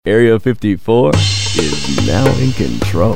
Area 54 is now in control.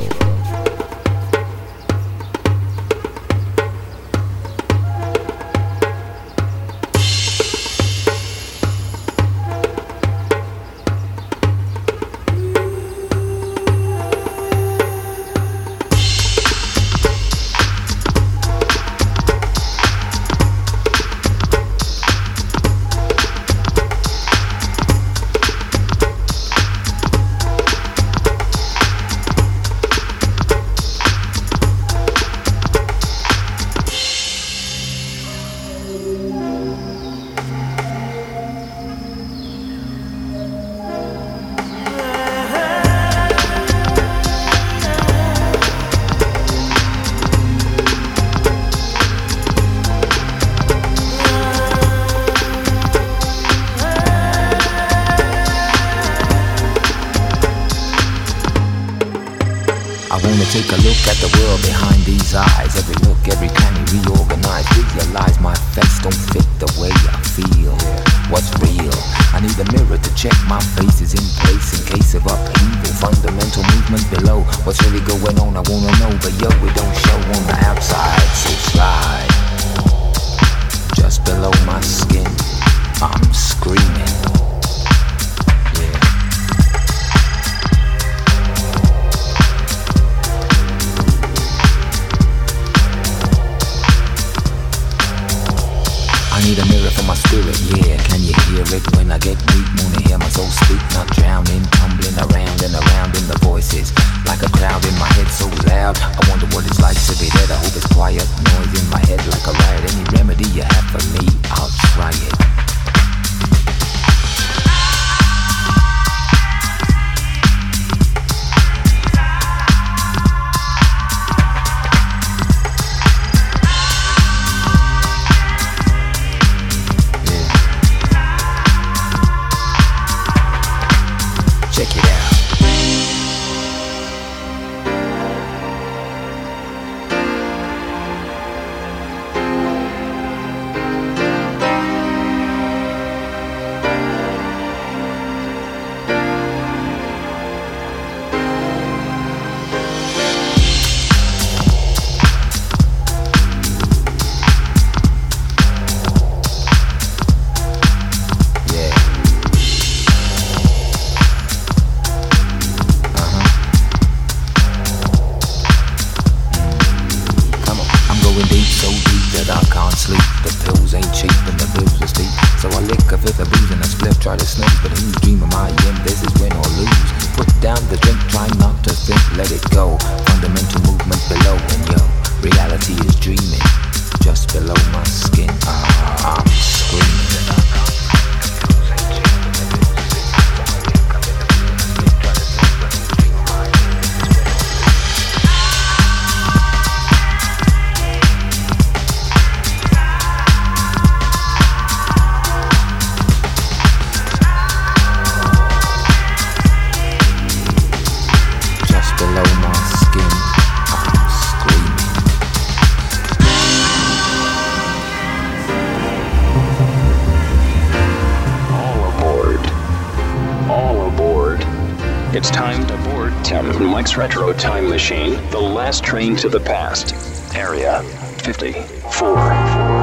Take a look at the world behind these eyes. Every look, every cranny reorganized. Realize my face don't fit the way I feel. What's real? I need a mirror to check my face is in place in case of upheaval. Fundamental movement below. What's really going on? I wanna know, but yo, it don't show on the outside. So slide just below my skin. I'm screaming. Need a mirror for my spirit, yeah. Can you hear it when I get weak? Wanna hear my soul speak, not drowning, tumbling around and around in the voices. Like a crowd in my head so loud. I wonder what it's like to be dead. I hope it's quiet, noise in my head like a riot. Any remedy you have for me, I'll try it. Check it out. So deep that I can't sleep. The pills ain't cheap and the bills are steep. So I lick a fifth of booze and I split, try to snooze. But whose dream am I in? This is win or lose. Put down the drink, try not to think, let it go. Fundamental movement below and yo, reality is dreaming. Just below my skin, I'm screaming. It's time to board Mike's Retro Time Machine, the last train to the past. Area 54.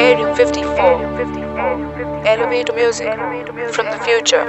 Area 54. Elevator music from the future.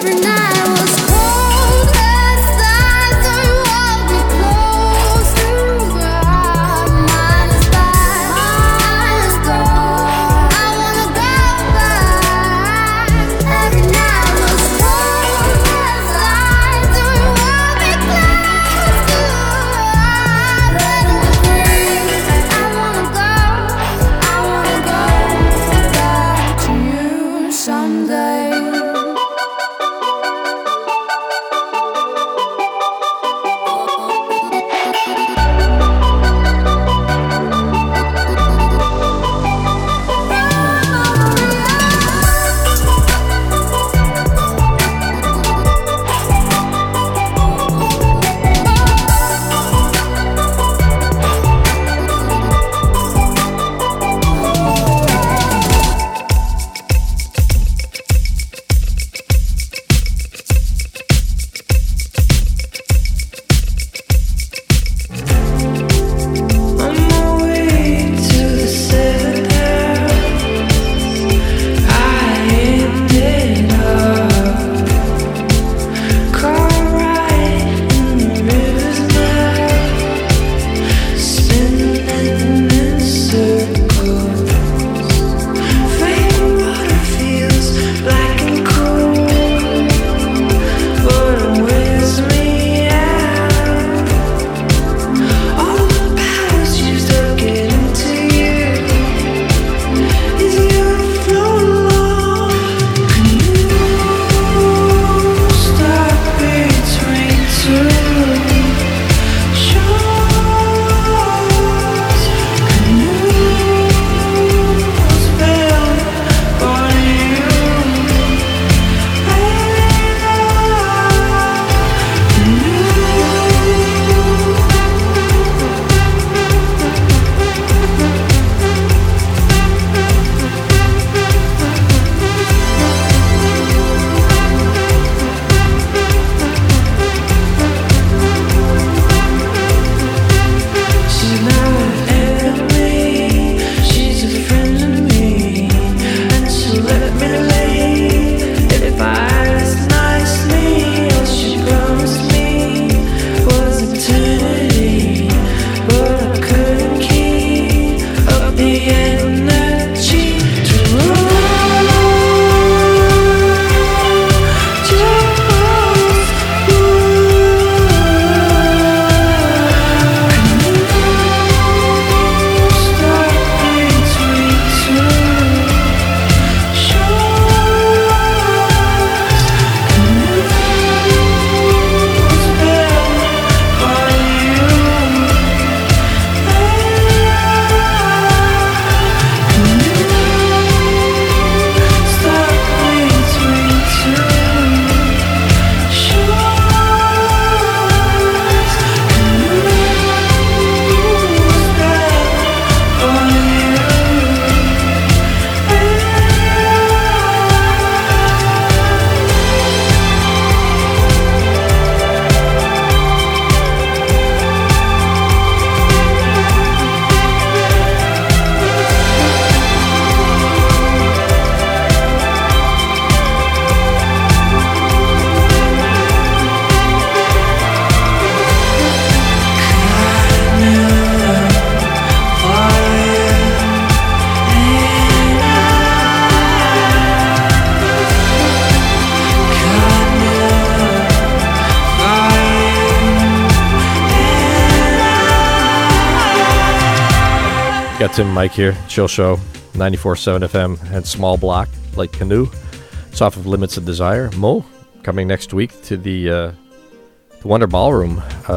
Got Tim and Mike here, Chill Show, 94.7 FM and Small Block, like Canoe. It's off of Limits of Desire. Mo, coming next week to the Wonder Ballroom.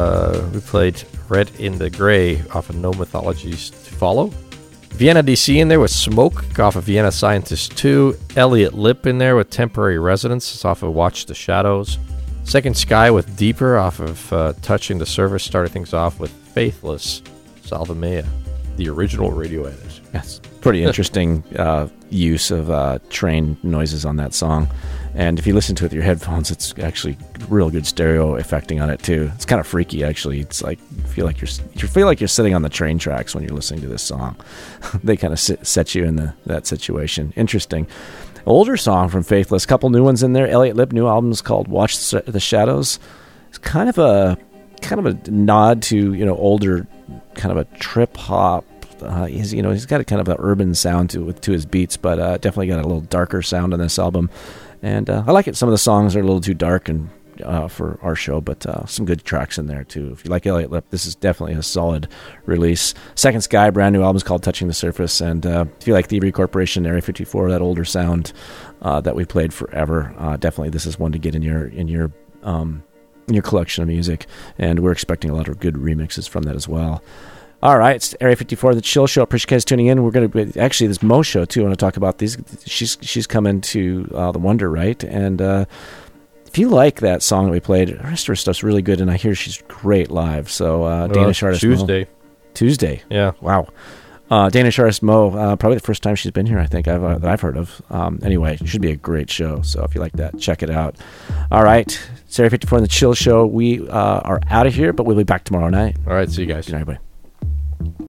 We played Red in the Gray off of No Mythologies to Follow. Vienna DC in there with Smoke off of Vienna Scientist 2. Elliot Lip in there with Temporary Residence. It's off of Watch the Shadows. Second Sky with Deeper off of Touching the Surface. Started things off with Faithless, Salva Mea, the original Radiohead. Yes, pretty interesting use of train noises on that song. And if you listen to it with your headphones, it's actually real good stereo affecting on it too. It's kind of freaky, actually. It's like you feel like you're sitting on the train tracks when you're listening to this song. They kind of set you in that situation. Interesting. older song from Faithless. A couple new ones in there. Elliot Lipp, new album is called Watch the Shadows. It's kind of a nod to, older, kind of a trip hop. He's got a kind of an urban sound to his beats, but definitely got a little darker sound on this album. And I like it. Some of the songs are a little too dark and for our show, but some good tracks in there too. If you like Elliot Lipp, this is definitely a solid release. Second Sky, brand new album, is called Touching the Surface. And if you like Thievery Corporation, Area 54, that older sound that we played forever, definitely this is one to get in your collection of music. And we're expecting a lot of good remixes from that as well. All right, it's Area 54, the Chill Show. Appreciate you guys tuning in. We're going to be, actually, this Mo show too. I want to talk about these. She's coming to the Wonder, right? And if you like that song that we played, the rest of her stuff's really good, and I hear she's great live. So Danish artist Tuesday. Yeah. Wow. Danish artist Mo, probably the first time she's been here, I think, that I've heard of. Anyway, it should be a great show. So if you like that, check it out. All right, it's Area 54 and the Chill Show. We are out of here, but we'll be back tomorrow night. All right, see you guys. Good night, everybody.